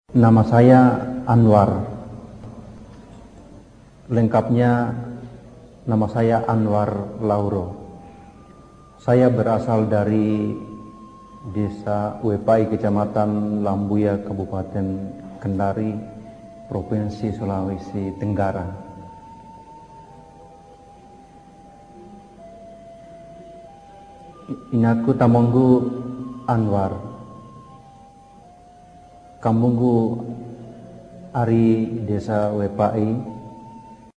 Nama saya Anwar. Lengkapnya nama saya Anwar Lauro. Saya berasal dari Desa Wepai, Kecamatan Lambuya, Kabupaten Kendari, Provinsi Sulawesi Tenggara. Inaku tamonggu Anwar. Kampungku Ari Desa Wepai,